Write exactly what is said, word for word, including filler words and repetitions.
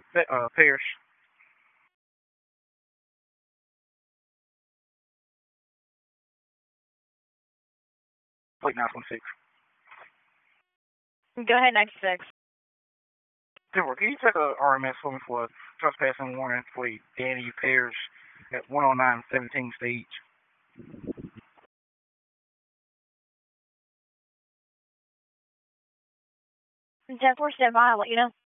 Uh, Pierce. Fleet nine one six. Go ahead, ninety-six. Denver, can you check a R M S for me for a trespassing warrant for Danny Pierce at one oh nine seventeenth stage? ten four, stand by. I'll let you know.